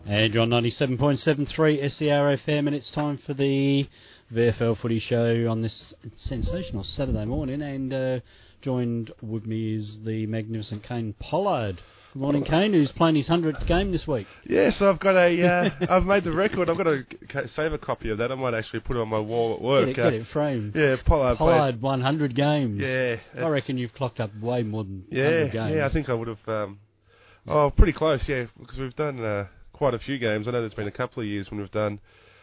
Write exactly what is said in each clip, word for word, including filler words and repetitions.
And you're on ninety-seven point seven three S C R F M, and it's time for the V F L Footy Show on this sensational Saturday morning. And uh, joined with me is the magnificent Kane Pollard. Good morning, Kane, who's playing his hundredth game this week. Yes, I've got a. Uh, I've made the record. I've got to save a copy of that. I might actually put it on my wall at work. Get it, uh, get it framed. Yeah, Pollard. Pollard one hundred games. Yeah, I reckon you've clocked up way more than yeah, one hundred games. Yeah, I think I would have. Um, oh, pretty close. Yeah, because we've done uh, quite a few games. I know there's been a couple of years when we've done.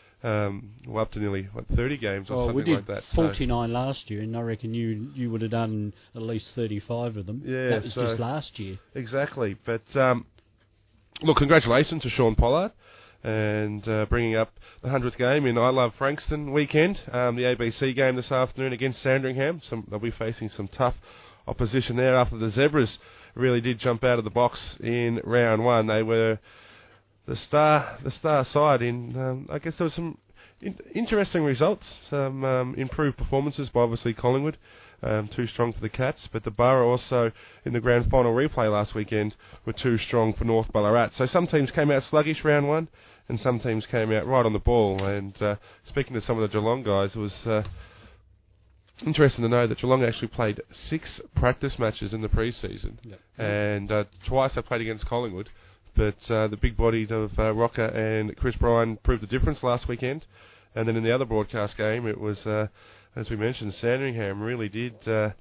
Um, well, up to nearly what, thirty games or well, something we did like that. forty-nine so. last year, and I reckon you you would have done at least thirty-five of them. Yeah, that was so just last year. Exactly, but um, look, congratulations to Sean Pollard and uh, bringing up the hundredth game in I Love Frankston weekend. Um, the A B C game this afternoon against Sandringham. Some, they'll be facing some tough opposition there after the Zebras really did jump out of the box in round one. They were the star, the star side in. Um, I guess there was some in- interesting results, some um, improved performances by obviously Collingwood. Um, too strong for the Cats, but the Borough also in the grand final replay last weekend were too strong for North Ballarat. So some teams came out sluggish round one, and some teams came out right on the ball. And uh, speaking to some of the Geelong guys, it was uh, interesting to know that Geelong actually played six practice matches in the pre-season, yep. and uh, twice they played against Collingwood. But uh, the big bodies of uh, Rocker and Chris Bryan proved the difference last weekend. And then in the other broadcast game, it was, uh, as we mentioned, Sandringham really did. Uh,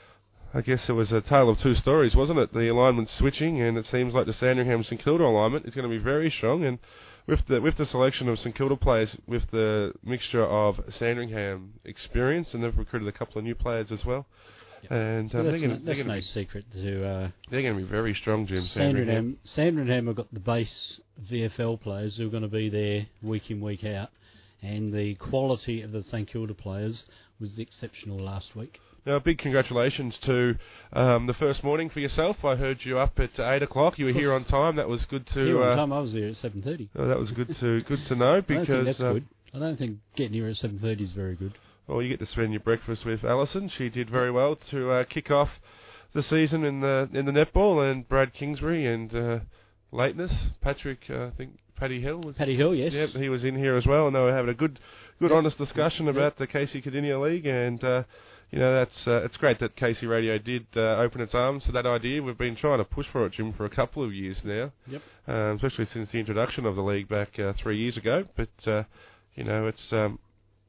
I guess it was a tale of two stories, wasn't it? The alignment switching, and it seems like the Sandringham St Kilda alignment is going to be very strong. And with the with the selection of St Kilda players, with the mixture of Sandringham experience, and they've recruited a couple of new players as well. Yep. And um, well, that's they're going no, to no be, secret to. Uh, they're going to be very strong, Jim. Sandringham, Sandringham have got the base V F L players who are going to be there week in, week out, and the quality of the St Kilda players was exceptional last week. Now, a big congratulations to um, the first morning for yourself. I heard you up at eight o'clock. You were here on time. That was good to. Here on uh, time. I was there at seven thirty. Oh, that was good to good to know because I don't think that's uh, good. I don't think getting here at seven thirty is very good. Well, you get to spend your breakfast with Alison. She did very well to uh, kick off the season in the in the netball, and Brad Kingsbury and uh, Lateness, Patrick, uh, I think Paddy Hill was. Paddy Hill, yes. Yep, he was in here as well, and they were having a good, good, yep. honest discussion yep. about the Casey Cardinia League, and uh, you know that's uh, it's great that Casey Radio did uh, open its arms to that idea. We've been trying to push for it, Jim, for a couple of years now. Yep. Um, especially since the introduction of the league back uh, three years ago, but uh, you know it's. Um,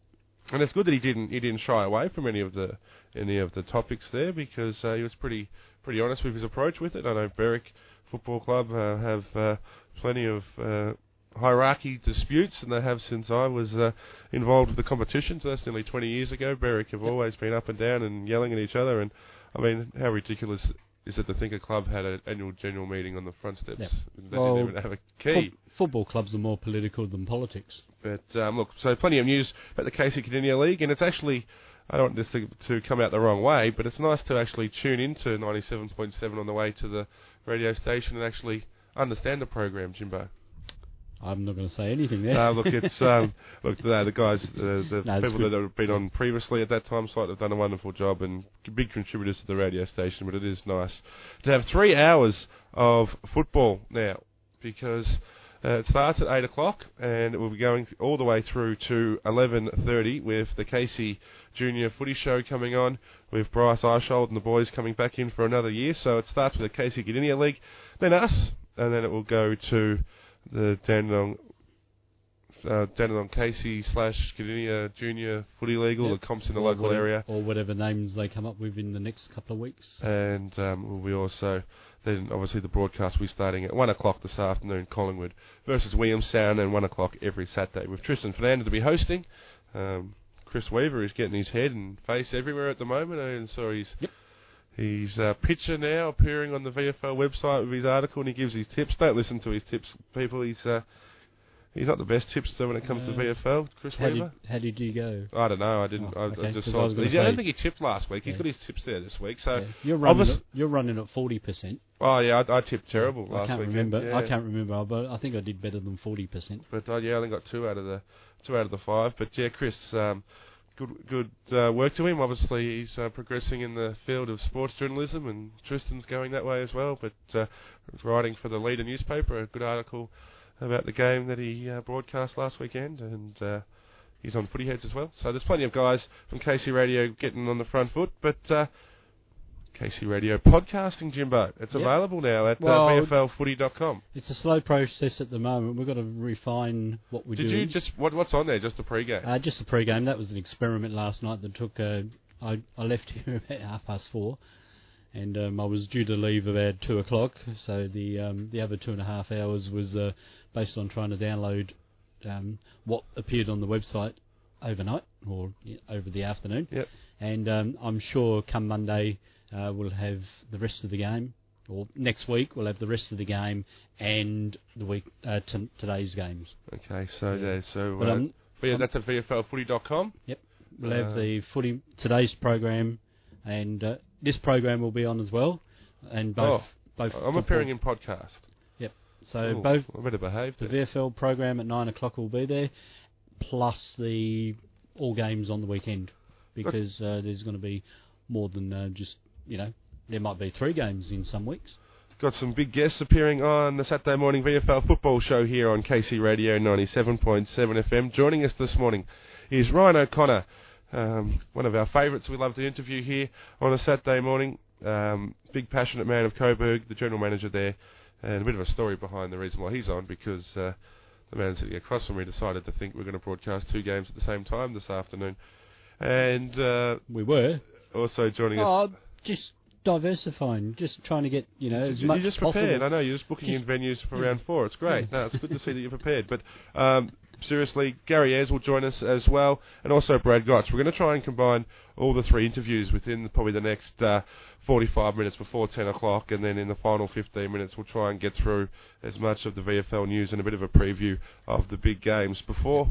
And it's good that he didn't he didn't shy away from any of the any of the topics there, because uh, he was pretty pretty honest with his approach with it. I know Berwick Football Club uh, have uh, plenty of uh, hierarchy disputes, and they have since I was uh, involved with the competition. So that's nearly twenty years ago. Berwick have always been up and down and yelling at each other. And I mean, how ridiculous is it to think a club had an annual general meeting on the front steps? Yep. They well, didn't even have a key. Fo- football clubs are more political than politics. But um, look, so plenty of news about the Casey Cardinia League, and it's actually, I don't want this to, to come out the wrong way, but it's nice to actually tune into ninety-seven point seven on the way to the radio station and actually understand the program, Jimbo. I'm not going to say anything there. Uh, look, it's um, look the, the guys, uh, the no, people good. that have been on previously at that time site have done a wonderful job and big contributors to the radio station. But it is nice to have three hours of football now, because uh, it starts at eight o'clock and it will be going all the way through to eleven thirty with the Casey Junior Footy Show coming on, with Bryce Eishold and the boys coming back in for another year. So it starts with the Casey Cardinia League, then us, and then it will go to the Dandenong, uh, Dandenong Casey slash Cardinia Junior Footy League, yep. the comps in the or local whatever, area. Or whatever names they come up with in the next couple of weeks. And um, we'll be also, then obviously the broadcast will be starting at one o'clock this afternoon, Collingwood versus Williamstown, and one o'clock every Saturday, with Tristan Fernando to be hosting. Um, Chris Weaver is getting his head and face everywhere at the moment, and so he's... Yep. He's a picture now appearing on the V F L website with his article, and he gives his tips. Don't listen to his tips, people. He's uh, he's not the best tipster when it comes uh, to V F L. Chris how Weaver. Did, how did you go? I don't know. I didn't. Oh, I, okay, I just I, saw. was I say, don't think he tipped last week. Yeah. He's got his tips there this week. So yeah. you're running. At, you're running at forty percent. Oh yeah, I, I tipped terrible I last can't week. remember. Yeah. I can't remember, but I think I did better than forty percent. But uh, yeah, I only got two out of the two out of the five. But yeah, Chris. Um, Good good uh, work to him. Obviously, he's uh, progressing in the field of sports journalism, and Tristan's going that way as well. But uh, writing for the Leader newspaper, a good article about the game that he uh, broadcast last weekend, and uh, he's on Footy Heads as well. So there's plenty of guys from K C Radio getting on the front foot, but uh, K C Radio podcasting, Jimbo. It's yep. available now at well, uh, V F L footy dot com. It's a slow process at the moment. We've got to refine what we do. Did you just what, what's on there? Just the pre-game? Uh, just the pre-game. That was an experiment last night that took. Uh, I I left here about half past four, and um, I was due to leave about two o'clock. So the um, the other two and a half hours was uh, based on trying to download um, what appeared on the website overnight or yeah, over the afternoon. Yep. And um, I'm sure come Monday. Uh, we'll have the rest of the game, or next week we'll have the rest of the game and the week uh, t- today's games. Okay, so yeah. there, so but, uh, um, yeah, that's at V F L footy dot com. Yep, we'll uh, have the footy today's program, and uh, this program will be on as well, and both. Oh, both I'm football. appearing in podcast. Yep, so Ooh, both. I better behave. The V F L program at nine o'clock will be there, plus the all games on the weekend, because uh, there's going to be more than uh, just. You know, there might be three games in some weeks. Got some big guests appearing on the Saturday morning V F L football show here on K C Radio ninety-seven point seven F M. Joining us this morning is Ryan O'Connor, um, one of our favourites we love to interview here on a Saturday morning. Um, big passionate man of Coburg, the general manager there, and a bit of a story behind the reason why he's on, because uh, the man sitting across from me decided to think we're going to broadcast two games at the same time this afternoon. And uh, we were. Also joining oh, us... Just diversifying, just trying to get, you know, as you're much just possible. prepared. I know, you're just booking just, in venues for yeah. round four. It's great. Yeah. No, it's good to see that you're prepared. But um, seriously, Gary Ayres will join us as well, and also Brad Gotch. We're going to try and combine all the three interviews within probably the next uh, forty-five minutes before ten o'clock, and then in the final fifteen minutes we'll try and get through as much of the V F L news and a bit of a preview of the big games before...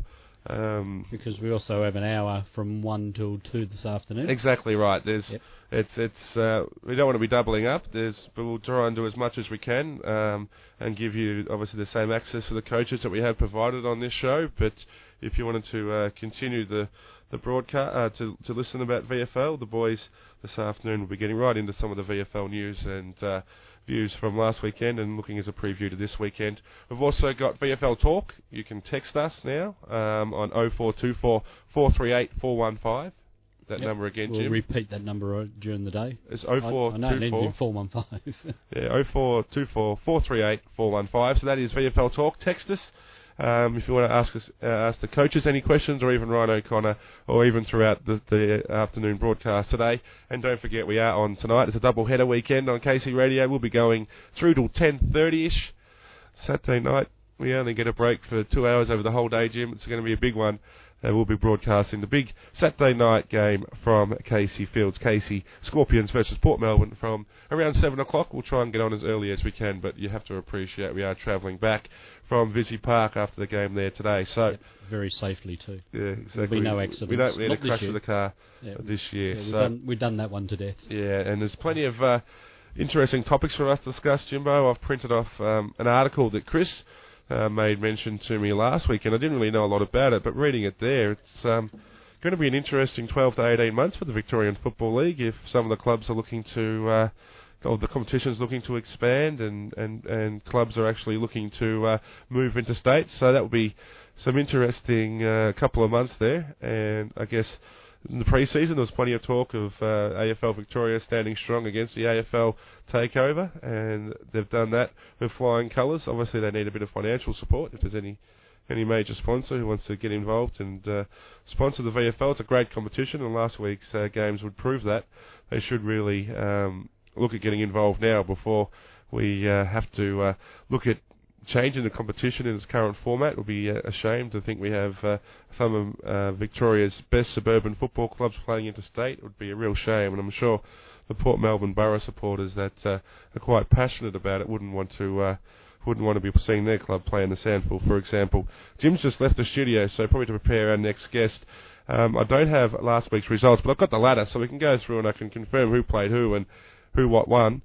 Um, because we also have an hour from one till two this afternoon. Exactly right. There's, yep. it's, it's. Uh, we don't want to be doubling up. There's, but we'll try and do as much as we can, um, and give you obviously the same access to the coaches that we have provided on this show. But if you wanted to uh, continue the the broadcast uh, to to listen about V F L, the boys this afternoon will be getting right into some of the V F L news and uh, views from last weekend and looking as a preview to this weekend. We've also got V F L Talk. You can text us now um, on oh four two four, four three eight, four one five. That yep. number again, we'll Jim. We'll repeat that number during the day. It's oh four two four. I, I know it ends in four one five. Yeah, oh four two four, four three eight, four one five. So that is V F L Talk. Text us. Um, if you want to ask us, uh, ask the coaches any questions, or even Ryan O'Connor, or even throughout the, the afternoon broadcast today. And don't forget, we are on tonight. It's a double header weekend on K C Radio. We'll be going through till ten thirty-ish Saturday night. We only get a break for two hours over the whole day, Jim. It's going to be a big one. Uh, we'll be broadcasting the big Saturday night game from Casey Fields. Casey Scorpions versus Port Melbourne from around seven o'clock. We'll try and get on as early as we can, but you have to appreciate we are travelling back from Visy Park after the game there today. So yep, very safely too. Yeah, exactly. There'll be no accidents. We don't need Not a crash of the car yeah, this year. Yeah, we've, so done, we've done that one to death. Yeah, and there's plenty of uh, interesting topics for us to discuss, Jimbo. I've printed off um, an article that Chris uh, made mention to me last week, and I didn't really know a lot about it, but reading it there, it's um, going to be an interesting twelve to eighteen months for the Victorian Football League if some of the clubs are looking to... Uh, or the competition's looking to expand, and, and, and clubs are actually looking to uh, move into states. So that will be some interesting uh, couple of months there. And I guess in the pre-season there was plenty of talk of uh, A F L Victoria standing strong against the A F L takeover, and they've done that with flying colours. Obviously they need a bit of financial support if there's any any major sponsor who wants to get involved and uh, sponsor the V F L. It's a great competition, and last week's uh, games would prove that. They should really... Um, look at getting involved now before we uh, have to uh, look at changing the competition in its current format. It would be uh, a shame to think we have uh, some of uh, Victoria's best suburban football clubs playing interstate. It would be a real shame, and I'm sure the Port Melbourne Borough supporters that uh, are quite passionate about it wouldn't want to uh, wouldn't want to be seeing their club play in the Sandful, for example. Jim's just left the studio, so probably to prepare our next guest. Um, I don't have last week's results, but I've got the ladder, so we can go through and I can confirm who played who and who what won.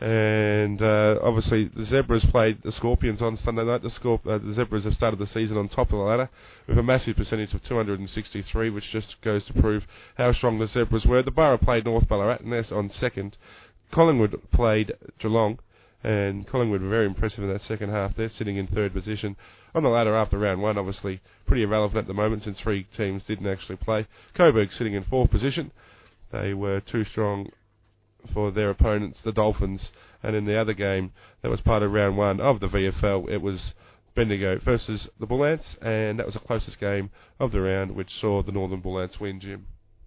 And uh, obviously the Zebras played the Scorpions on Sunday night. The, Scorp- uh, the Zebras have started the season on top of the ladder with a massive percentage of two hundred sixty-three, which just goes to prove how strong the Zebras were. The Borough played North Ballarat, and they're on second. Collingwood played Geelong, and Collingwood were very impressive in that second half. They're sitting in third position on the ladder after round one, obviously pretty irrelevant at the moment since three teams didn't actually play. Coburg sitting in fourth position. They were too strong for their opponents, the Dolphins, and in the other game that was part of round one of the V F L, it was Bendigo versus the Bull Ants, and that was the closest game of the round, which saw the Northern Bull Ants win, Jim.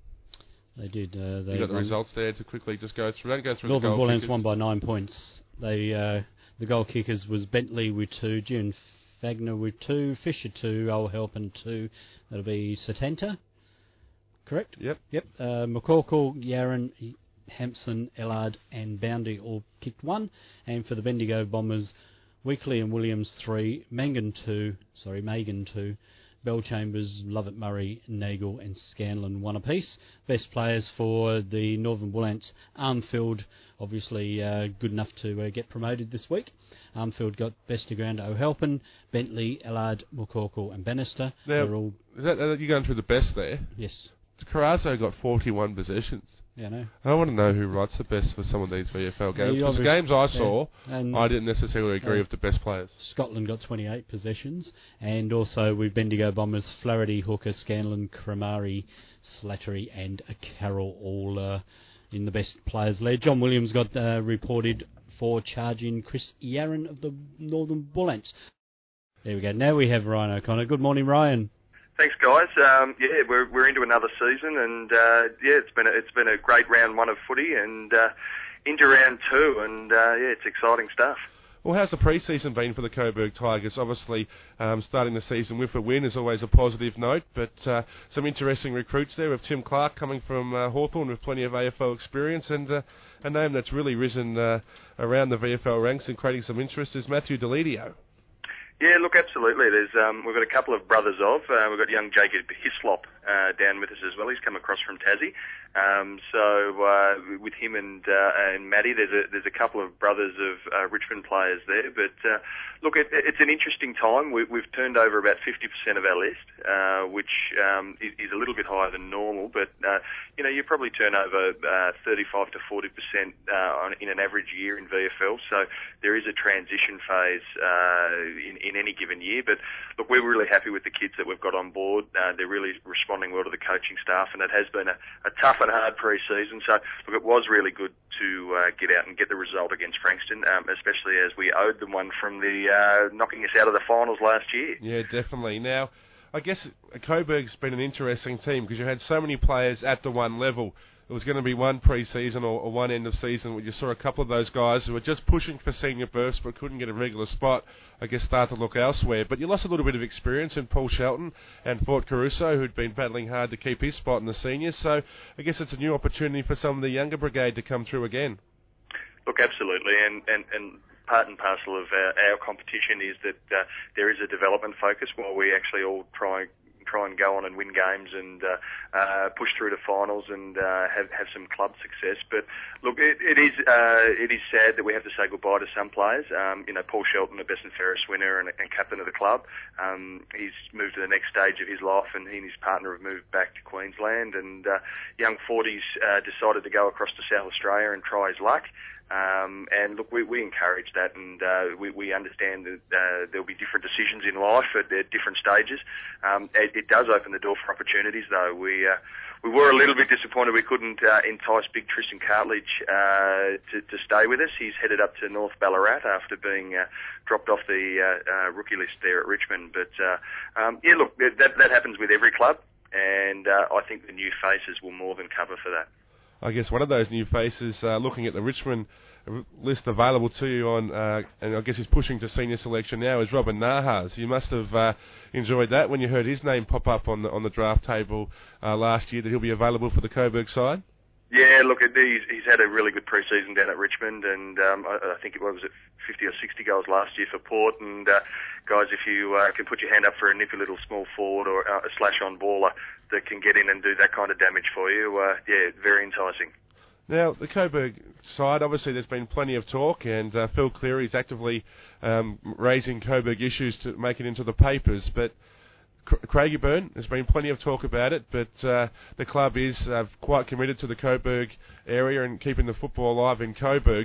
They did. Uh, they you got the won. results there to quickly just go through. Don't go through Northern the goal Bull Ants kickers. won by nine points. They uh, the goal kickers was Bentley with two, June Fagner with two, Fisher two, O'Helpin two. That'll be Satanta, correct? Yep. Yep. Uh, McCorkle, Yaron, Hampson, Ellard and Boundy all kicked one. And for the Bendigo Bombers, Weekly and Williams three, Mangan two, sorry, Magan two, Bell Chambers, Lovett Murray, Nagel and Scanlon one apiece. Best players for the Northern Bull Ants, Armfield, obviously uh, good enough to uh, get promoted this week. Armfield got best of ground, O'Helpin, Bentley, Ellard, McCorkle and Bannister. Now, They're all, is that, are you going through the best there? yes. Carazo got forty-one possessions. Yeah, no. I want to know who writes the best for some of these V F L games. Yeah, Because the games I yeah. saw, And I didn't necessarily agree uh, with the best players. Scotland got twenty-eight possessions, and also with Bendigo Bombers, Flaherty, Hooker, Scanlon, Cremari, Slattery and Carroll all uh, in the best players led. John Williams got uh, reported for charging Chris Yaron of the Northern Bull Ants. There we go. Now we have Ryan O'Connor. Good morning, Ryan. Thanks, guys. Um, yeah, we're we're into another season, and uh, yeah, it's been a, it's been a great round one of footy, and uh, into round two, and uh, yeah, it's exciting stuff. Well, how's the pre-season been for the Coburg Tigers? Obviously, um, starting the season with a win is always a positive note, but uh, some interesting recruits there with Tim Clark coming from uh, Hawthorn with plenty of A F L experience, and uh, a name that's really risen uh, around the V F L ranks and creating some interest is Matthew Delidio. Yeah, look, absolutely. There's um, we've got a couple of brothers of. Uh, we've got young Jacob Hislop uh, down with us as well. He's come across from Tassie. Um, so uh, with him and uh, and Matty, there's a there's a couple of brothers of uh, Richmond players there. But uh, look, it, it's an interesting time. We, we've turned over about fifty percent of our list, uh, which um, is, is a little bit higher than normal. But uh, you know, you probably turn over uh, thirty-five to forty percent uh, on, in an average year in V F L. So there is a transition phase uh, in, in any given year. But look, we're really happy with the kids that we've got on board. Uh, they're really responding well to the coaching staff, and it has been a, a tough and hard pre-season. So look, it was really good to uh, get out and get the result against Frankston, um, especially as we owed them one from the uh, knocking us out of the finals last year. Yeah, definitely. Now, I guess Coburg's been an interesting team because you had so many players at the one level. It was going to be one pre-season or, or one end of season where you saw a couple of those guys who were just pushing for senior berths but couldn't get a regular spot, I guess, start to look elsewhere. But you lost a little bit of experience in Paul Shelton and Fort Caruso, who'd been battling hard to keep his spot in the seniors. So I guess it's a new opportunity for some of the younger brigade to come through again. Look, absolutely, and, and, and part and parcel of our, our competition is that uh, there is a development focus while we actually all try try and go on and win games and uh, uh, push through to finals and uh, have have some club success. But look, it, it is uh, it is sad that we have to say goodbye to some players. Um, you know, Paul Shelton, a best and fairest winner and, and captain of the club, um, he's moved to the next stage of his life, and he and his partner have moved back to Queensland. And uh, young Forties uh, decided to go across to South Australia and try his luck. Um, and look, we, we encourage that, and uh, we, we understand that uh, there'll be different decisions in life at, at different stages. Um, it, it does open the door for opportunities, though. We uh, we were a little bit disappointed we couldn't uh, entice big Tristan Cartledge uh, to, to stay with us. He's headed up to North Ballarat after being uh, dropped off the uh, uh, rookie list there at Richmond. But uh, um, yeah, look, that that happens with every club, and uh, I think the new faces will more than cover for that. I guess one of those new faces, uh, looking at the Richmond list available to you on, uh, and I guess he's pushing to senior selection now, is Robin Nahas. You must have uh, enjoyed that when you heard his name pop up on the on the draft table uh, last year, that he'll be available for the Coburg side. Yeah, look, he's, he's had a really good pre-season down at Richmond, and um, I, I think it was at fifty or sixty goals last year for Port. And uh, guys, if you uh, can put your hand up for a nippy little small forward or uh, a slash-on baller that can get in and do that kind of damage for you, uh, yeah, very enticing. Now, the Coburg side, obviously there's been plenty of talk, and uh, Phil Cleary's actively um, raising Coburg issues to make it into the papers, but Craigieburn, there's been plenty of talk about it, but uh, the club is uh, quite committed to the Coburg area and keeping the football alive in Coburg.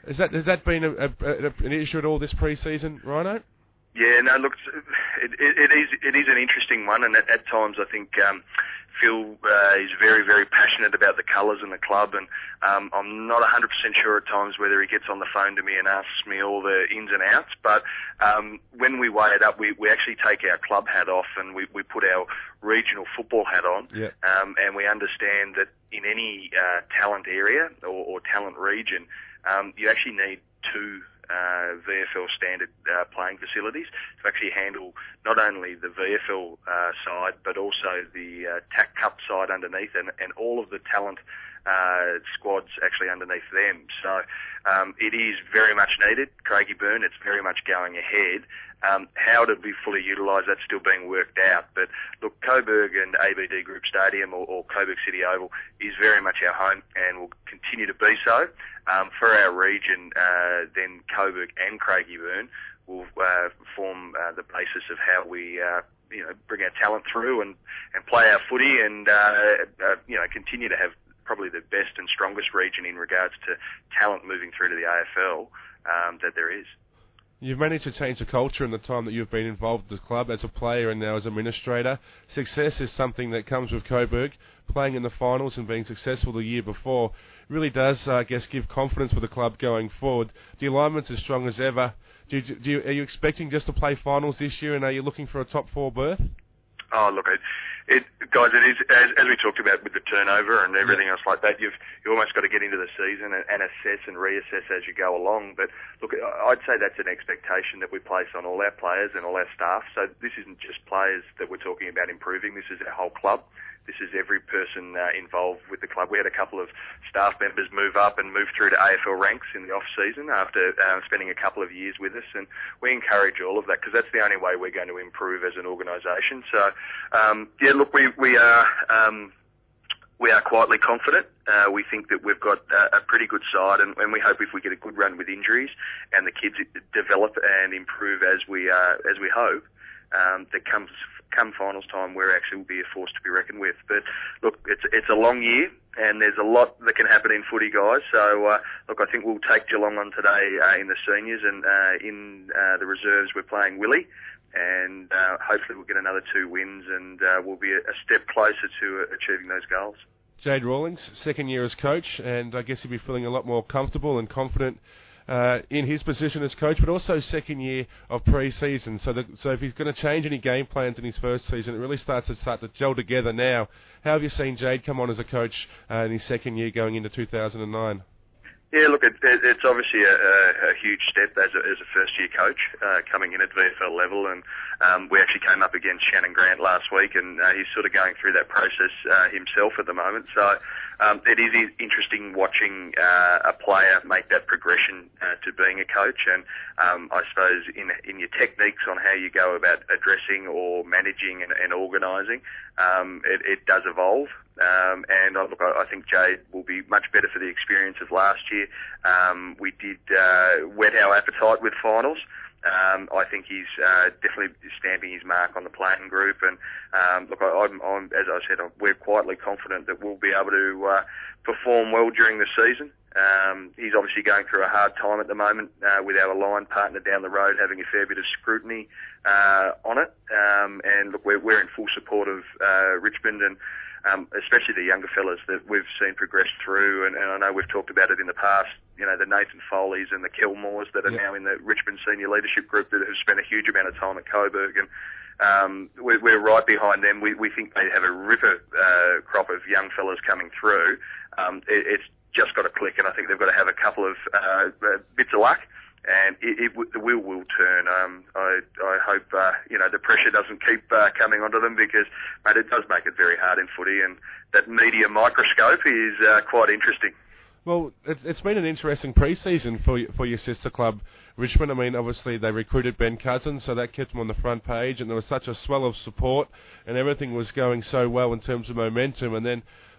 Is that has that been a, a, a, an issue at all this pre-season, Rhino? Yeah, no, look, it, it, it is it is an interesting one, and at, at times I think um, Phil uh, is very, very passionate about the colours and the club, and um, I'm not one hundred percent sure at times whether he gets on the phone to me and asks me all the ins and outs, but um, when we weigh it up, we, we actually take our club hat off and we, we put our regional football hat on, yeah. um, and we understand that in any uh, talent area or, or talent region, um, you actually need two Uh, V F L standard uh, playing facilities to actually handle not only the V F L uh, side but also the uh, T A C Cup side underneath, and, and all of the talent uh, squads actually underneath them. So um, it is very much needed. Craigieburn, it's very much going ahead. Um, how to be fully utilised, that's still being worked out. But look, Coburg and A B D Group Stadium or, or Coburg City Oval is very much our home and will continue to be so. Um, for our region, uh, then Coburg and Craigieburn will uh, form uh, the basis of how we uh, you know, bring our talent through and, and play our footy and uh, uh, you know, continue to have probably the best and strongest region in regards to talent moving through to the A F L um, that there is. You've managed to change the culture in the time that you've been involved with the club as a player and now as administrator. Success is something that comes with Coburg. Playing in the finals and being successful the year before really does, uh, I guess, give confidence for the club going forward. The alignment's as strong as ever. Do you, do you, are you expecting just to play finals this year, and are you looking for a top four berth? Oh, look, it, it guys, it is as, as we talked about with the turnover and everything else like that. You've you almost got to get into the season and, and assess and reassess as you go along. But look, I'd say that's an expectation that we place on all our players and all our staff. So this isn't just players that we're talking about improving. This is our whole club. This is every person uh, involved with the club. We had a couple of staff members move up and move through to A F L ranks in the off-season after uh, spending a couple of years with us, and we encourage all of that because that's the only way we're going to improve as an organisation. So, um, yeah, look, we, we are... Um, We are quietly confident. Uh, we think that we've got uh, a pretty good side, and, and we hope if we get a good run with injuries and the kids develop and improve as we uh, as we hope, um, that comes come finals time, we're actually will be a force to be reckoned with. But look, it's it's a long year, and there's a lot that can happen in footy, guys. So uh, look, I think we'll take Geelong on today uh, in the seniors, and uh, in uh, the reserves we're playing Willie. And uh, hopefully we'll get another two wins, and uh, we'll be a, a step closer to uh, achieving those goals. Jade Rawlings, second year as coach, and I guess he'll be feeling a lot more comfortable and confident uh, in his position as coach, but also second year of pre-season. So, the, so if he's going to change any game plans in his first season, it really starts to start to gel together now. How have you seen Jade come on as a coach uh, in his second year going into two thousand nine? Yeah, look, it, it, it's obviously a, a, a huge step as a, as a first-year coach uh, coming in at V F L level, and um, we actually came up against Shannon Grant last week, and uh, he's sort of going through that process uh, himself at the moment. So um, it is interesting watching uh, a player make that progression uh, to being a coach, and um, I suppose in in your techniques on how you go about addressing or managing and, and organising, um, it, it does evolve. Um, and uh, look, I, I think Jade will be much better for the experience of last year. Um, we did uh, whet our appetite with finals. Um, I think he's uh, definitely stamping his mark on the playing group. And um, look, I, I'm, I'm, as I said, we're quietly confident that we'll be able to uh, perform well during the season. Um, he's obviously going through a hard time at the moment uh, with our line partner down the road having a fair bit of scrutiny uh, on it. Um, and look, we're, we're in full support of uh, Richmond and Um, especially the younger fellas that we've seen progress through, and, and I know we've talked about it in the past, you know, the Nathan Foleys and the Kilmores that are yeah. now in the Richmond Senior Leadership Group that have spent a huge amount of time at Coburg, and um, we're, we're right behind them. We, we think they have a ripper uh, crop of young fellas coming through. Um, it, it's just got to click, and I think they've got to have a couple of uh, bits of luck. And it, it, the wheel will turn. Um, I, I hope uh, you know the pressure doesn't keep uh, coming onto them because, mate, it does make it very hard in footy, and that media microscope is uh, quite interesting. Well, it's, it's been an interesting pre-season for for your sister club, Richmond. I mean, obviously they recruited Ben Cousins, so that kept them on the front page, and there was such a swell of support, and everything was going so well in terms of momentum. And then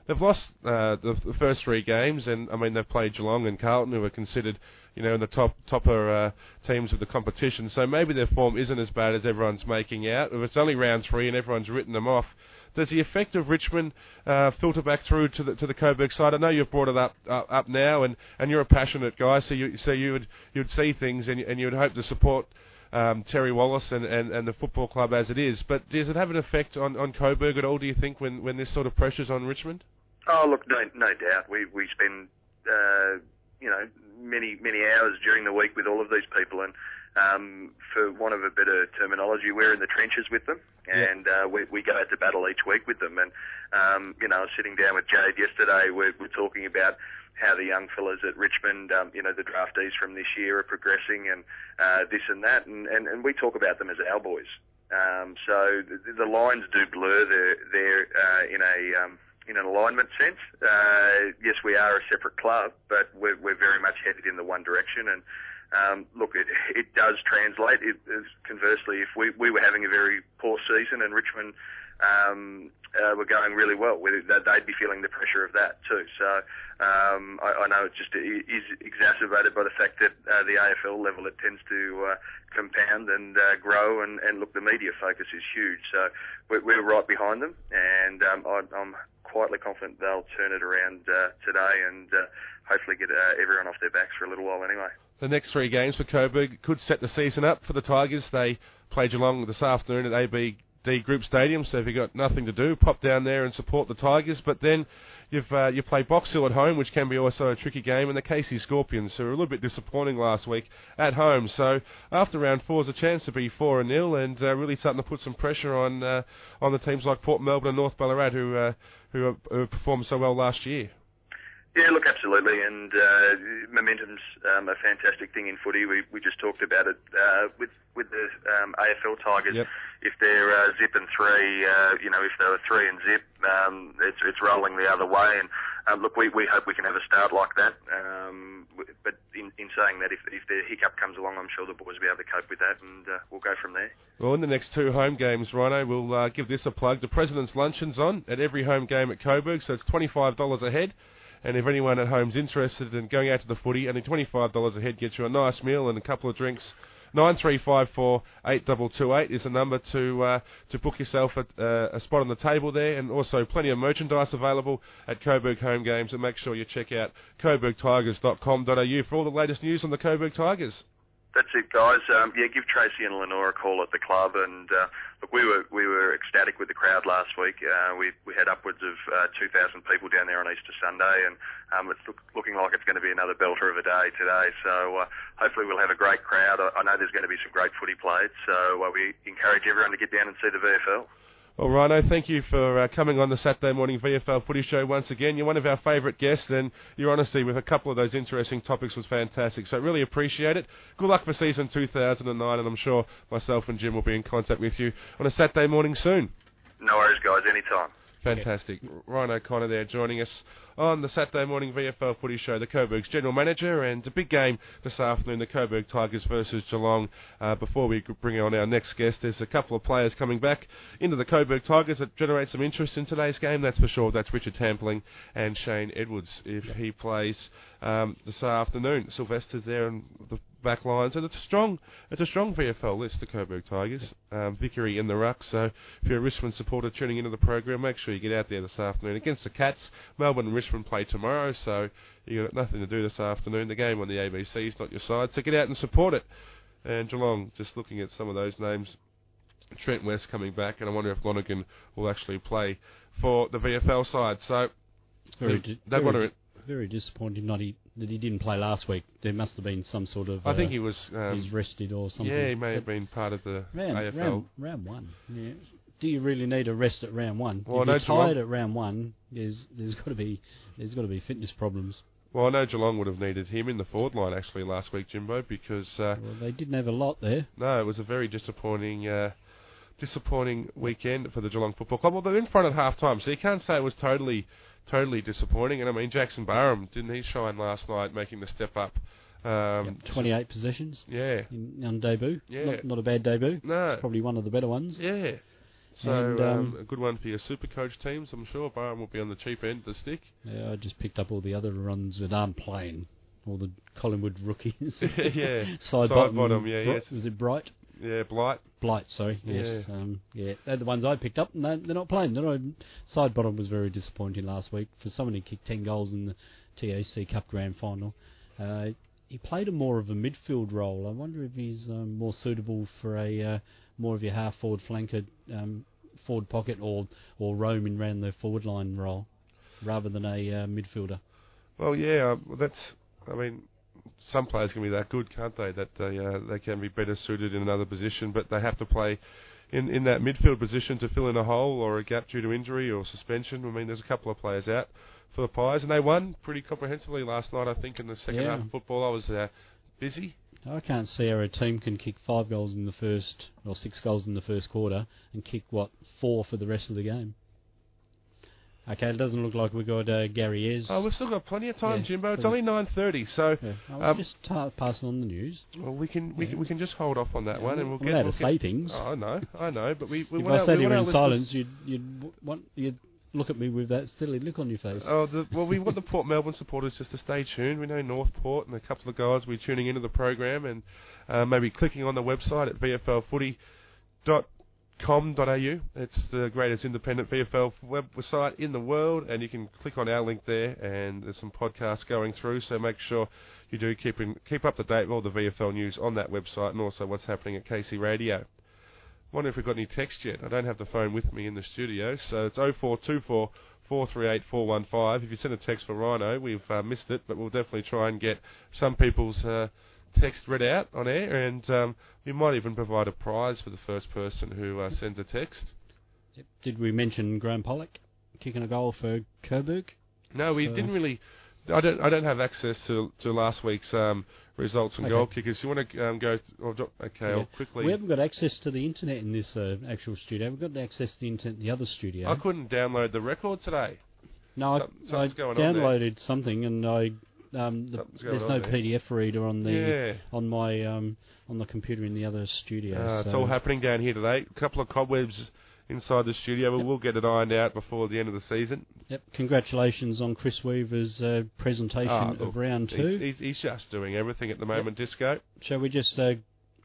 they've lost uh, the, the first three games, and I mean they've played Geelong and Carlton, who are considered, you know, in the top topper uh, teams of the competition. So maybe their form isn't as bad as everyone's making out. If it's only round three and everyone's written them off, does the effect of Richmond uh, filter back through to the to the Coburg side? I know you've brought it up uh, up now, and, and you're a passionate guy, so you so you would you would see things and and you would hope to support um, Terry Wallace and, and, and the football club as it is. But does it have an effect on, on Coburg at all? Do you think when, when this sort of pressure's on Richmond? Oh look, no no doubt. We we spend uh, you know many many hours during the week with all of these people, and Um, for want of a better terminology, we're in the trenches with them, and uh, we, we go out to battle each week with them. And um, you know, I was sitting down with Jade yesterday. We're, we're talking about how the young fellas at Richmond, um, you know, the draftees from this year are progressing, and uh, this and that, and, and, and we talk about them as our boys. Um, so the, the lines do blur there, there uh, in a um, in an alignment sense. Uh, yes, we are a separate club, but we're, we're very much headed in the one direction. And Um, look, it, it does translate. It, it, conversely, if we, we were having a very poor season and Richmond um, uh, were going really well, they'd be feeling the pressure of that too. So um, I, I know it just is exacerbated by the fact that uh, the A F L level, it tends to uh, compound and uh, grow, and, and look, the media focus is huge. So we're, we're right behind them, and um, I, I'm quietly confident they'll turn it around uh, today and uh, hopefully get uh, everyone off their backs for a little while anyway. The next three games for Coburg could set the season up for the Tigers. They play Geelong this afternoon at A B D Group Stadium, so if you've got nothing to do, pop down there and support the Tigers. But then you've uh, you play Box Hill at home, which can be also a tricky game, and the Casey Scorpions, who were a little bit disappointing last week, at home. So after round four is a chance to be four and nil, and uh, really starting to put some pressure on uh, on the teams like Port Melbourne and North Ballarat, who uh, who, uh, who performed so well last year. Yeah, look, absolutely, and uh, momentum's um, a fantastic thing in footy. We we just talked about it uh, with with the um, A F L Tigers. Yep. If they're uh, zip and three, uh, you know, if they were three and zip, um, it's it's rolling the other way. And um, look, we we hope we can have a start like that. Um, but in, in saying that, if if the hiccup comes along, I'm sure the boys will be able to cope with that, and uh, we'll go from there. Well, in the next two home games, Rhino, we'll uh, give this a plug. The President's Luncheon's on at every home game at Coburg, so it's twenty-five dollars a head. And if anyone at home's interested in going out to the footy, only twenty-five dollars a head gets you a nice meal and a couple of drinks. nine three five four, eight two two eight is the number to uh, to book yourself at, uh, a spot on the table there, and also plenty of merchandise available at Coburg home games. And make sure you check out coburg tigers dot com dot a u for all the latest news on the Coburg Tigers. That's it, guys. Um, yeah, give Tracy and Lenore a call at the club. And uh, look, we were we were ecstatic with the crowd last week. Uh, we we had upwards of uh, two thousand people down there on Easter Sunday, and um, it's look, looking like it's going to be another belter of a day today. So uh, hopefully we'll have a great crowd. I, I know there's going to be some great footy played, so uh, we encourage everyone to get down and see the V F L. Well, Rhino, thank you for uh, coming on the Saturday morning V F L Footy Show once again. You're one of our favourite guests, and your honesty with a couple of those interesting topics was fantastic. So really appreciate it. Good luck for season two thousand nine, and I'm sure myself and Jim will be in contact with you on a Saturday morning soon. No worries, guys. Anytime. Fantastic. Okay. Ryan O'Connor there joining us on the Saturday morning V F L Footy Show, the Coburg's general manager, and a big game this afternoon, the Coburg Tigers versus Geelong. Uh, before we bring on our next guest, there's a couple of players coming back into the Coburg Tigers that generate some interest in today's game, that's for sure. That's Richard Tampling and Shane Edwards, if he plays um, this afternoon. Sylvester's there on the back lines, and it's a strong it's a strong V F L list, the Coburg Tigers. Um, Vickery in the ruck, so if you're a Richmond supporter tuning into the program, make sure you get out there this afternoon against the Cats. Melbourne and Richmond play tomorrow, so you've got nothing to do this afternoon. The game on the A B C is not your side, so get out and support it. And Geelong, just looking at some of those names, Trent West coming back, and I wonder if Lonergan will actually play for the V F L side. So very, they, di- they very, want to. Very disappointing not he, that he didn't play last week. There must have been some sort of... I uh, think he was... Um, he's rested or something. Yeah, he may have been part of the round, A F L. Round, round one. Yeah. Do you really need a rest at round one? Well, if I you're know tired Geelong, at round one, there's there's got to be there's got to be fitness problems. Well, I know Geelong would have needed him in the forward line actually last week, Jimbo, because... Uh, well, they didn't have a lot there. No, it was a very disappointing... Uh, disappointing weekend for the Geelong Football Club. Well, they're in front at half time, so you can't say it was totally... Totally disappointing, and I mean Jackson Barham, didn't he shine last night, making the step up? Um, yep, twenty-eight possessions. Yeah. In, on debut. Yeah. Not, not a bad debut. No. Probably one of the better ones. Yeah. So And, um, um, a good one for your super coach teams, I'm sure. Byron will be on the cheap end of the stick. Yeah, I just picked up all the other runs that aren't playing. All the Collingwood rookies. yeah. Side, Side bottom, bottom, yeah, Bri- yes. Was it Bright? Yeah, Blight. Blight, sorry. Yes. Yeah. Um, yeah. They're the ones I picked up, and they're, they're not playing. They're not, side bottom was very disappointing last week. For someone who kicked ten goals in the T A C Cup Grand Final, uh, he played a more of a midfield role. I wonder if he's um, more suitable for a uh, more of your half-forward flanker, um, forward pocket, or, or roaming around the forward line role, rather than a uh, midfielder. Well, yeah, um, well, that's, I mean, some players can be that good, can't they? That they uh, they can be better suited in another position, but they have to play in, in that midfield position to fill in a hole or a gap due to injury or suspension. I mean, there's a couple of players out for the Pies, and they won pretty comprehensively last night, I think, in the second Yeah. half of football. I was uh, busy. I can't see how a team can kick five goals in the first, or six goals in the first quarter, and kick, what, four for the rest of the game. Okay, it doesn't look like we've got uh, Gary Ayres. Oh, we've still got plenty of time, Yeah. Jimbo. It's only nine thirty, so Yeah, I was um, just ta- passing on the news. well, we can we Yeah. can we can just hold off on that Yeah, one, and we'll we're get. allowed we'll to get say things. Oh, I know, I know, but we. we If want I our- sat we here want our in listeners- silence, you'd you'd w- want you'd look at me with that silly look on your face. Oh, the, well, we want the Port Melbourne supporters just to stay tuned. We know Northport and a couple of guys will be tuning into the program and uh, maybe clicking on the website at v f l footy dot com dot a u. It's the greatest independent V F L website in the world, and you can click on our link there, and there's some podcasts going through, so make sure you do keep in, keep up to date with all the V F L news on that website and also what's happening at K C Radio. Wonder if we've got any text yet. I don't have the phone with me in the studio, so it's oh four two four, four three eight, four one five. If you send a text for Rhino, we've uh, missed it, but we'll definitely try and get some people's uh, text read out on air, and um, we might even provide a prize for the first person who uh, sends a text. Yep. Did we mention Graham Pollock kicking a goal for Coburg? No, we So- didn't really. I don't. I don't have access to to last week's um, results and Okay. goal kickers. You want to um, go? Th- or, do- okay, I'll Yeah. quickly. We haven't got access to the internet in this uh, actual studio. We've got access to the internet in the other studio. I couldn't download the record today. no, I, Some- I something's going on there. downloaded something, and I um, the, Something's going there's on no there. P D F reader on the Yeah. on my um, on the computer in the other studio. Uh, so it's all happening down here today. A couple of cobwebs inside the studio, but Yep. we'll get it ironed out before the end of the season. Yep. Congratulations on Chris Weaver's uh, presentation Ah, of look, round He's, two. he's, he's just doing everything at the moment, Disco. Shall we just uh,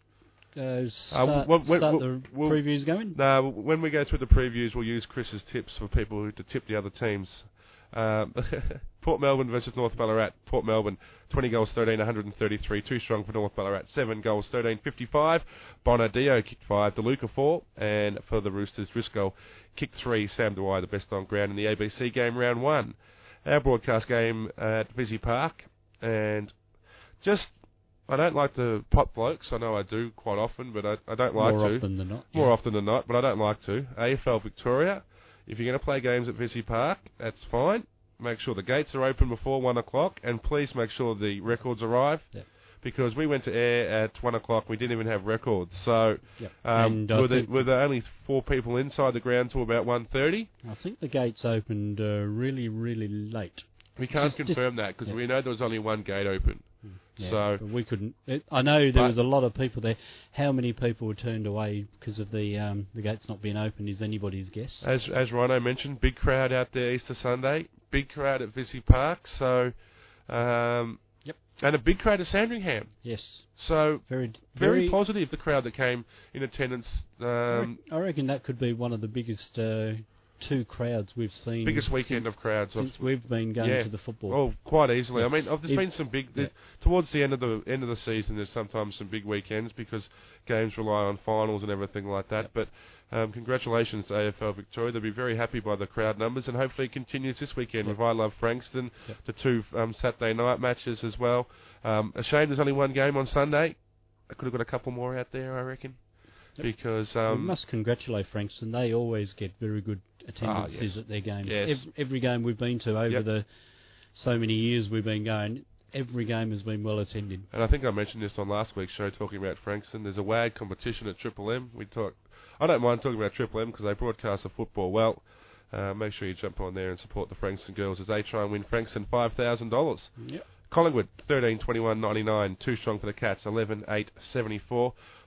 uh, start, when- when- start we'll- the we'll- previews going? Now, when we go through the previews, we'll use Chris's tips for people who to tip the other teams. Um, Port Melbourne versus North Ballarat. Port Melbourne, twenty goals, thirteen, one hundred thirty-three. Too strong for North Ballarat. seven goals, thirteen, fifty-five. Bonadio kicked five. DeLuca four. And for the Roosters, Driscoll kicked three. Sam Dwyer, the best on ground in the A B C game, round one. Our broadcast game at Visy Park. And just, I don't like to pot blokes. I know I do quite often, but I, I don't like More to. often than not. More yeah. often than not, but I don't like to. A F L Victoria, if you're going to play games at Visy Park, that's fine. Make sure the gates are open before one o'clock, and please make sure the records arrive. Yep. Because we went to air at one o'clock, we didn't even have records. So Yep. um, And I were, there, think- were there only four people inside the ground till about one thirty? I think the gates opened uh, really, really late. We can't Just- just- confirm that because yeah. we know there was only one gate open. Yeah, So but we couldn't. It, I know there But- was a lot of people there. How many people were turned away because of the um, the gates not being open is anybody's guess. as as Rhino mentioned, big crowd out there Easter Sunday, big crowd at Visy Park. So um, Yep. and a big crowd at Sandringham. Yes, So very, very, very positive, the crowd that came in attendance. I rec- Um, I reckon that could be one of the biggest uh, two crowds we've seen. biggest weekend since, of crowds. Of, since we've been going yeah. to the football. oh, quite easily. Yeah. I mean, oh, there's If- been some big. yeah. there's- Towards the end of the end of the season, there's sometimes some big weekends because games rely on finals and everything like that. Yep. But um, congratulations to A F L Victoria. They'll be very happy by the crowd numbers, and hopefully it continues this weekend Yep. with I Love Frankston, Yep. the two um, Saturday night matches as well. Um, a shame there's only one game on Sunday. I could have got a couple more out there, I reckon. Yep. Because we um, must congratulate Frankston. They always get very good attendances Ah, yes. at their games. Yes. Ev- every game we've been to over Yep. the so many years we've been going, every game has been well attended. And I think I mentioned this on last week's show talking about Frankston. There's a W A G competition at Triple M. We talk. I don't mind talking about Triple M because they broadcast the football well. Uh, make sure you jump on there and support the Frankston girls as they try and win Frankston five thousand dollars. Yep. Collingwood, thirteen twenty-one ninety-nine. Too strong for the Cats, eleven eight seventy-four.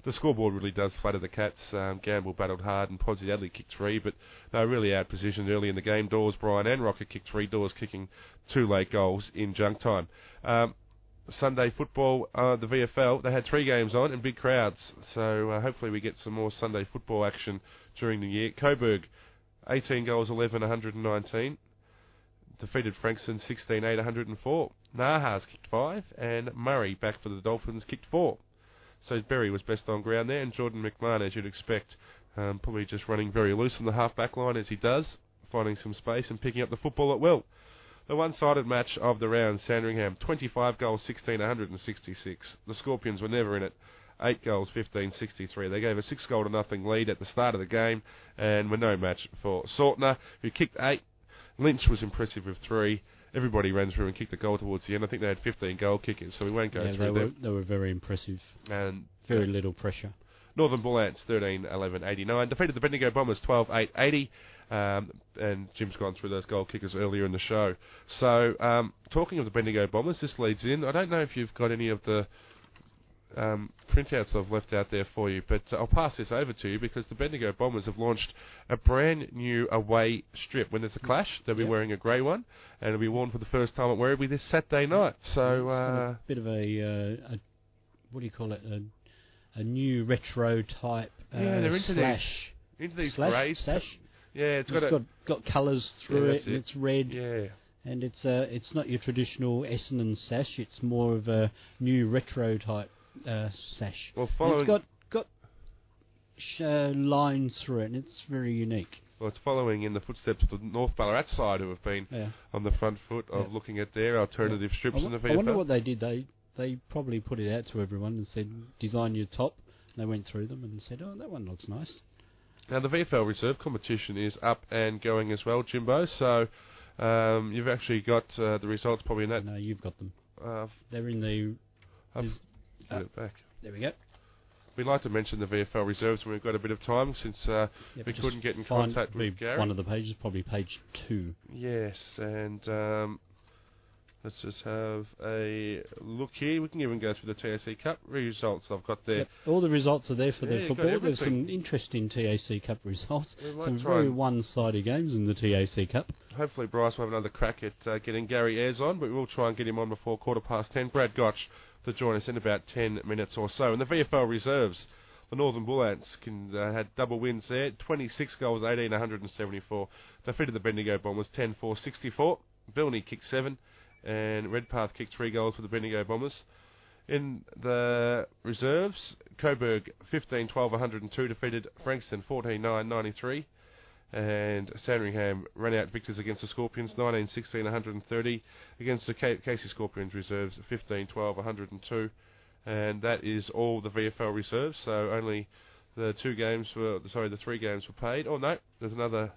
the scoreboard really does flatter the Cats. Um, Gamble battled hard and Podsiadly kicked three, but they were really out-positioned early in the game. Dawes, Bryan and Rocker kicked three. Dawes kicking two late goals in junk time. Um, Sunday football, uh, the V F L, they had three games on and big crowds, so uh, hopefully we get some more Sunday football action during the year. Coburg, eighteen goals, eleven, one hundred nineteen. Defeated Frankston, sixteen eight, one hundred four. Nahas kicked five, and Murray, back for the Dolphins, kicked four. So Berry was best on ground there, and Jordan McMahon, as you'd expect, um, probably just running very loose on the half-back line as he does, finding some space and picking up the football at will. The one-sided match of the round, Sandringham, twenty-five goals, sixteen, one hundred sixty-six. The Scorpions were never in it. eight goals, fifteen, sixty-three. They gave a six goal to nothing lead at the start of the game and were no match for Sortner, who kicked eight. Lynch was impressive with three. Everybody ran through and kicked a goal towards the end. I think they had fifteen goal kickers, so we won't go yeah, through they were, them. They were very impressive. And very little pressure. Northern Bull Ants, thirteen eleven eighty-nine. Defeated the Bendigo Bombers, twelve eight eighty. Um, and Jim's gone through those goal kickers earlier in the show. So, um, talking of the Bendigo Bombers, this leads in. I don't know if you've got any of the um, printouts I've left out there for you, but I'll pass this over to you because the Bendigo Bombers have launched a brand new away strip. When there's a clash, they'll be yep. wearing a grey one, and it'll be worn for the first time at Werribee this Saturday night. So, it's got uh, a bit of a, uh, a, what do you call it, a, a new retro type uh, yeah, they're into slash. these, into these slash, greys. Sash? Yeah, it's, it's got got, a, got colours through yeah, it, and it. it's red. Yeah. And it's uh, it's not your traditional Essendon sash. It's more of a new retro type uh, sash. Well, And following it's got got sh- uh, lines through it, and it's very unique. Well, it's following in the footsteps of the North Ballarat side, who have been Yeah. on the front foot of Yeah. looking at their alternative I, strips in w- the V I F L. wonder what they did. They they probably put it out to everyone and said, design your top. And they went through them and said, oh, that one looks nice. Now, the V F L reserve competition is up and going as well, Jimbo. So um, you've actually got uh, the results probably in that. No, you've got them. Uh, They're in the... I've is- put uh, it back. There we go. We'd like to mention the V F L reserves when we've got a bit of time, since uh, Yep, we just couldn't get in find- contact be with Gary. One of the pages, probably page two. Yes, and um, let's just have a look here. We can even go through the T A C Cup results I've got there. Yep. All the results are there for Yeah, the you've got football. There's everything. some interesting T A C Cup results. We might Some try very and- one-sided games in the T A C Cup. Hopefully Bryce will have another crack at uh, getting Gary Ayres on, but we will try and get him on before quarter past ten. Brad Gotch to join us in about ten minutes or so. And the V F L reserves, the Northern Bull Ants can, uh, had double wins there, twenty-six goals, eighteen, one hundred seventy-four. Defeated the Bendigo Bombers, ten four, sixty-four. Vilney kicked seven, and Redpath kicked three goals for the Bendigo Bombers. In the reserves, Coburg, fifteen twelve, one hundred two, defeated Frankston, fourteen nine, ninety-three. And Sandringham ran out victors against the Scorpions, nineteen sixteen, one hundred thirty. Against the K- Casey Scorpions reserves, fifteen twelve, one hundred two. And that is all the V F L reserves, so only the two games were, sorry, the three games were paid. Oh no, there's another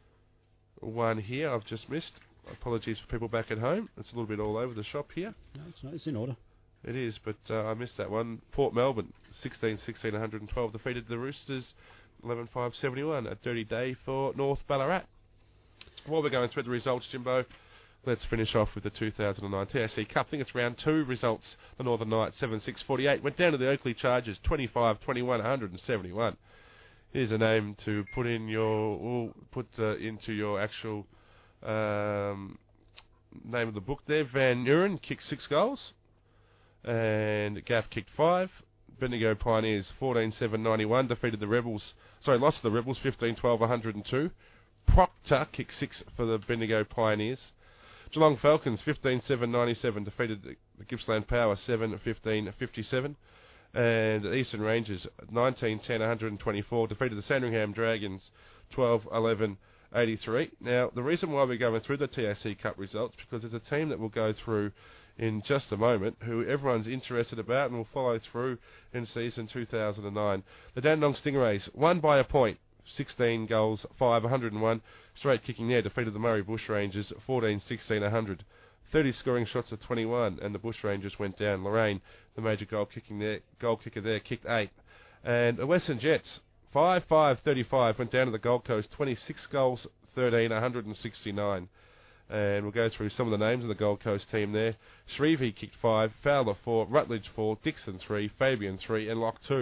one here I've just missed. Apologies for people back at home. It's a little bit all over the shop here. No, it's not. It's in order. It is, but uh, I missed that one. Port Melbourne, sixteen sixteen, one hundred twelve, defeated the Roosters, eleven five, seventy-one. A dirty day for North Ballarat. While we're going through the results, Jimbo, let's finish off with the two thousand nine T A C Cup. I think it's round two results. The Northern Knights, seven six, forty-eight. Went down to the Oakley Chargers, twenty-five twenty-one, one hundred seventy-one. Here's a name to put in your, we'll put uh, into your actual um, name of the book there. Van Uren kicked six goals. And Gaff kicked five. Bendigo Pioneers, fourteen seven, ninety-one, defeated the Rebels, sorry, lost to the Rebels, fifteen twelve, one hundred two. Proctor kicked six for the Bendigo Pioneers. Geelong Falcons, fifteen seven, ninety-seven, defeated the, the Gippsland Power, seven fifteen, fifty-seven. And Eastern Rangers, nineteen ten, one hundred twenty-four, defeated the Sandringham Dragons, twelve eleven, eighty-three. Now, the reason why we're going through the T A C Cup results, because there's a team that we'll go through in just a moment, who everyone's interested about and will follow through in season two thousand nine. The Dandenong Stingrays won by a point, sixteen goals, five, one hundred one. Straight kicking there, defeated the Murray Bushrangers, fourteen sixteen, one hundred. thirty scoring shots of twenty-one, and the Bushrangers went down. Lorraine, the major goal kicking there, goal kicker there, kicked eight. And the Western Jets, five five, thirty-five, went down to the Gold Coast, twenty-six goals, thirteen, one hundred sixty-nine. And we'll go through some of the names of the Gold Coast team there. Shrevey kicked five, Fowler four, Rutledge four, Dixon three, Fabian three, and Lock two.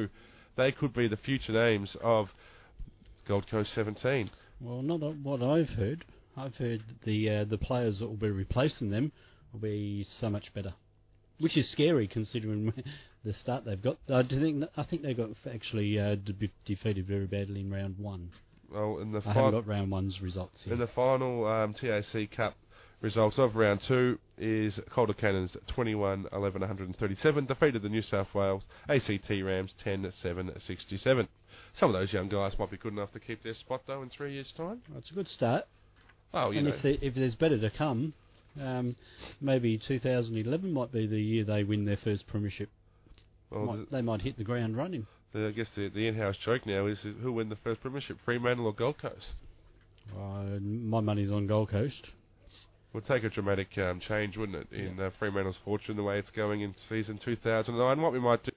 they could be the future names of Gold Coast seventeen. Well, not what I've heard. I've heard that the uh, the players that will be replacing them will be so much better, which is scary considering the start they've got. I think I think they got actually uh, de- defeated very badly in round one. Well, in the I fi- haven't got round one's results yet. In the final um, T A C Cup results of round two is Calder Cannons twenty-one eleven one thirty-seven defeated the New South Wales A C T Rams ten seven sixty-seven. Some of those young guys might be good enough to keep their spot though in three years' time. Well, it's a good start. Oh, you and know. if, they, if there's better to come, um, maybe two thousand eleven might be the year they win their first premiership. Well, might, the, they might hit the ground running. the, I guess the, the in-house joke now is who win the first premiership, Fremantle or Gold Coast? Uh, my money's on Gold Coast. Would take a dramatic um, change, wouldn't it, in yeah. uh, Fremantle's fortune the way it's going in season two thousand nine. What we might do